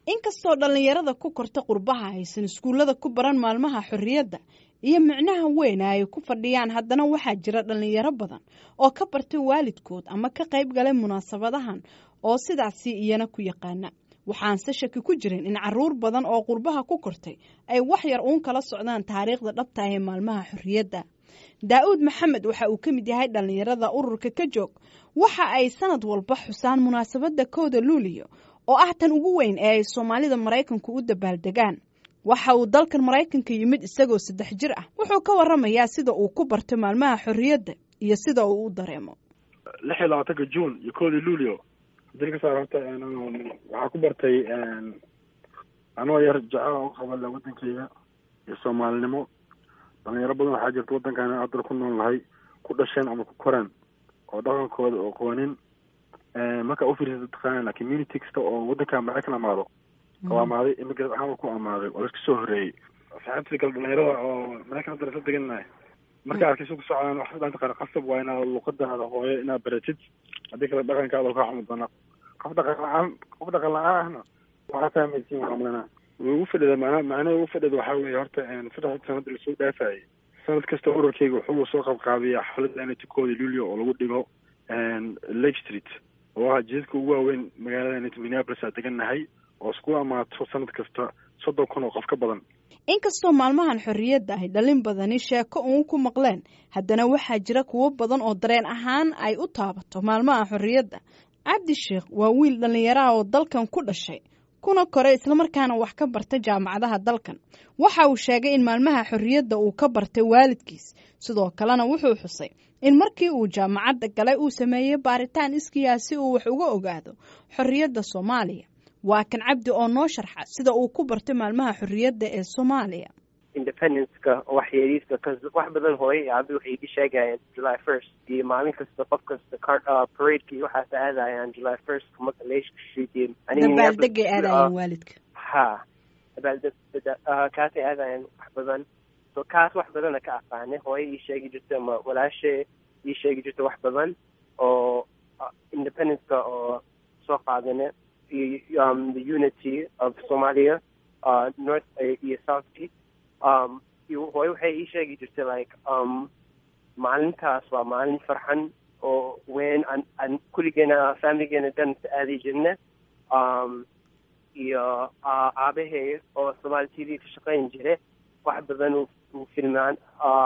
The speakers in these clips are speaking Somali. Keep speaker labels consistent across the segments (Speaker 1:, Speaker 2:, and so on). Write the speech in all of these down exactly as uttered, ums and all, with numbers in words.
Speaker 1: inkastoo dhalinyarada ku korta qurbaha haysan iskuullada ku baran maalmaha xorriyadda iyo micnaha weyn ay ku fadhiyaan, haddana waxaa jira dhalinyaro badan oo ka bartay waalidkood ama ka qayb galay munaasabadahan oo sidaasi iyana ku yaqaana. waxaanse shaki ku jirin in caruur badan oo qurbaha ku kortay ay wax yar uun kala socdaan taariikhda dhabta ee maalmaha xorriyadda. daa'uud maxamed waxa uu ka mid yahay dhalinyarada ururka ka joog, waxa ay sanad walba xusaan munaasabadda kowda luuliyo oo ah tan ugu weyn ee ay Soomaalida Mareykanku u dabaaldegaan. waxa uu dalkan Mareykanka yimid isagoo saddex jir ah. wuxuu ka waramayaa sida uu ku bartay maalmaha xorriyadda iyo sida uu u dareemo.
Speaker 2: lix iyo labaatanka June iyo kowda luuliyo dalka saaranta waxaa ku bartay anoo yar jacayl oo qaba wadankayga iyo Soomaalinimo. dhalinyaro badan waxaa jirta wadankan aad ku nool nahay ku dhasheen ama ku koraan oo dhaqankooda oo qoonin marka u fiirsato taqaan community kasta oo wadanka Mareykan amaado oo amaaday immigrant ahaan ku amaaday oo iska soo horeeyay saxaabtii kala dhalinyarada oo Mareykan darasa deganay marka arkay soo socdaan wax badan taqaan qasab waa inaad luqadaada hooyo inaad baratid hadii kala dhaqankaada ka xumud doona qof dhaqan qof dhaqan la'aana waxa fahmaysiin amlana ugu fadhida macna macna ugu fadhida waxa weeye horta in saddex sanad la soo dhaafay sanad kasta ururkayga wuxuu soo qabqaabiyaa xaflad aan tikooda luuliyo oo lagu dhigo Lake Street oo jidka ugu weyn magaalada Minneapolis deganahay oo isku amaato sanad kasta soddon kun oo qof ka badan.
Speaker 1: inkastoo maalmahan xorriyadda ay dhalin badani sheeko uun ku maqleen, haddana waxaa jira kuwo badan oo dareen ahaan ay u taabato maalmaha xorriyadda. cabdi sheekh waa wiil dhalinyaro oo dalkan ku dhashay kuna koray isla markaana wax ka bartay jaamacadaha dalkan. waxa uu sheegay in maalmaha xorriyadda uu ka bartay waalidkiis, sidoo kalena wuxuu xusay in markii uu jaamacadda galay uu sameeyay baaritaan iskiyaa si uu wax uga ogaado xorriyadda Soomaaliya. waa kan cabdi oo noo sharxa sida uu ku bartay maalmaha xorriyadda ee Soomaaliya.
Speaker 3: independence-ka wax yeeriska ka wax badan hooyay abi waxay ka sheegayeen July first iyo maalin kasta qof kasta parade-ki waxa saadayaan July first kuma leesh shiidin
Speaker 1: aniga baaldegay aadayeen waalidka.
Speaker 3: ha baaldegda kaasay aadayeen wax badan so kaas wax badan ka aqaanay hooyay ii sheegi jirtay ma walaashay ii sheegi jirtay wax badan oo independence-ka oo soo qaadanay um the unity of Somalia uh north iyo south east um you hooy waxay ii sheegi jirtay like um maalintaas waa maalin farxan oo weyn aan kuligeena family-geena dhan aadi jirnay um iyo aabahay oo Somali T V ka shaqayn jiray wax badan uu filmaan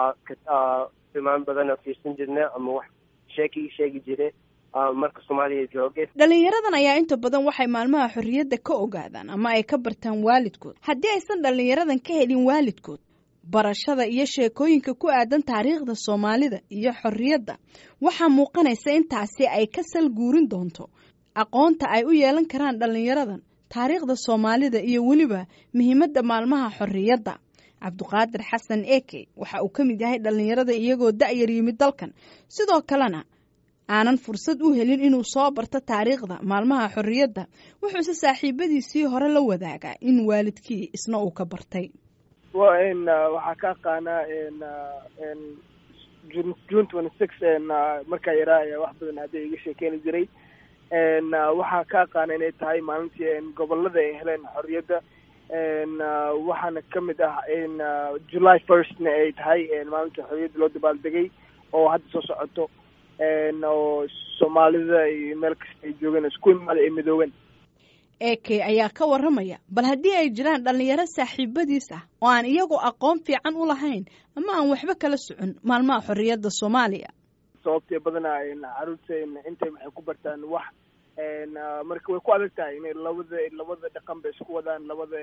Speaker 3: filmaan badan oo fiirsan jirnay ama wax sheeki sheegi jiray marka Soomaaliya joogay.
Speaker 1: dhalinyaradan ayaa inta badan waxay maalmaha xorriyadda ka ogaadaan ama ay ka bartaan waalidkood. haddii aysan dhalinyaradan ka helin waalidkood barashada iyo sheekooyinka ku aadan taariikhda Soomaalida iyo xorriyadda, waxaa muuqanaysa in taasi ay ka sal guurin doonto aqoonta ay u yeelan karaan dhalinyaradan taariikhda Soomaalida iyo weliba muhiimadda maalmaha xorriyadda. cabdiqaadir xasan eke waxa uu ka mid yahay dhalinyarada iyagoo da'yar yimid dalkan, sidoo kalena aanan fursad u helin inuu soo barto taariikhda maalmaha xorriyadda. wuxuuse saaxiibadiisii hore la wadaagaa in waalidkii isna uu ka bartay.
Speaker 4: waa in waxaa ka aqaanaa in June twenty-sixth markaa yaraa ayaa wax badan hadda iga sheekeeni jiray. waxaa ka aqaana inay tahay maalintii gobolada ay heleen xorriyadda. waxaana ka mid ah in July first-na ay tahay maalintii xorriyadda loo dabaaldegay oo hadda soo socoto oo Soomaalida iyo meel kasta ay joogaan isku imaada ay midoobeen.
Speaker 1: eke ayaa ka waramaya bal haddii ay jiraan dhalinyaro saaxiibadiis ah oo aan iyagu aqoon fiican u lahayn ama aan waxba kala socon maalmaha xorriyadda Soomaaliya.
Speaker 4: sababtee badanaa caruurta intay waxay ku bartaan wax marka way ku adag tahay inay labada labada dhaqan bay isku wadaan labada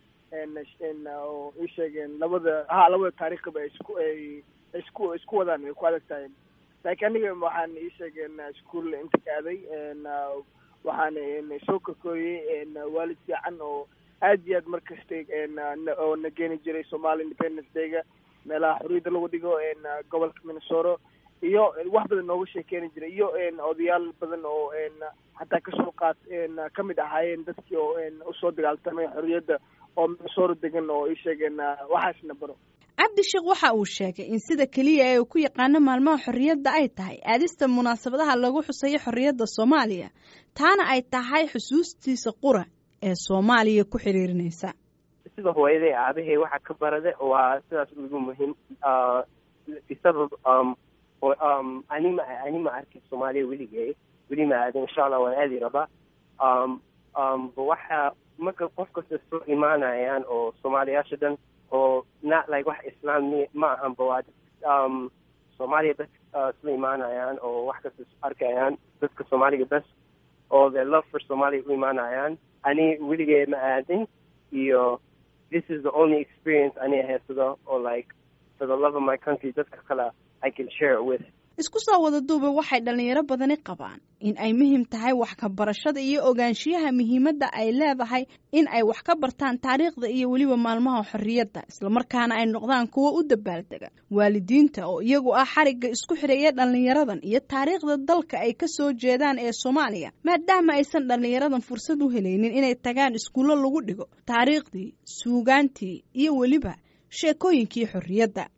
Speaker 4: oo ii sheegeen labada ha labada taariikhba isku ay isku isku wadaan way ku adag tahay. laakiin aniga waxaan ii sheegeen iskuul inta ka aaday waxaan soo korkooyay waalid fiican oo aad iyo aad markasta oo na geeni jiray Somali Independence Day-ga meelaha xorriyadda lagu dhigo gobolka Minnesota iyo wax badan nooga sheekeeni jiray iyo odayaal badan oo xataa kasoo qaat ka mid ahaayeen dadkii oo usoo dagaaltamay xorriyadda oo Minnesota degan oo ii sheegeen waxaasna baro.
Speaker 1: cabdi sheekh waxa uu sheegay in sida kaliya ee ku yaqaano maalmaha xorriyadda ay tahay aadista munaasabadaha lagu xusayo xorriyadda Soomaaliya, taana ay tahay xusuustiisa qura ee Soomaaliya ku xiriirinaysa.
Speaker 3: sida hooyaday aabahay waxa ka barade waa sidaas ugu muhiim ah bisabab um um anima anima arki Soomaaliya weligay weli ma aad insha Allah waan aadi rabaa um um waxa marka qofka soo imaanayaan oo Soomaaliyaasha dan oo not like wax islaami ma ahan baad um Soomaaliya bas soo imaanayaan oo wax ka arkayaan dadka Soomaaliga bas oo their love for Somalia imaanayaan ani weligay ma aadin iyo this is the only experience I have to go or like for the love of my country dadka kala I can share it with.
Speaker 1: Isku soo wada duubay waxay dhalinyaro badani qabaan in ay muhiim tahay wax ka barashada iyo ogaanshiyaha muhiimadda ay leedahay in ay wax ka bartaan taariikhda iyo waliba maalmaha xorriyadda isla markaana ay noqdaan kuwo u dabaaldega waalidiinta oo iyagu ah xariga isku xireeya dhalinyaradan iyo taariikhda dalka ay ka soo jeedaan ee Soomaaliya maadaama aysan dhalinyaradan fursad u helaynin inay tagaan iskuulo lagu dhigo taariikhdii suugaantii iyo waliba sheekooyinkii xorriyadda.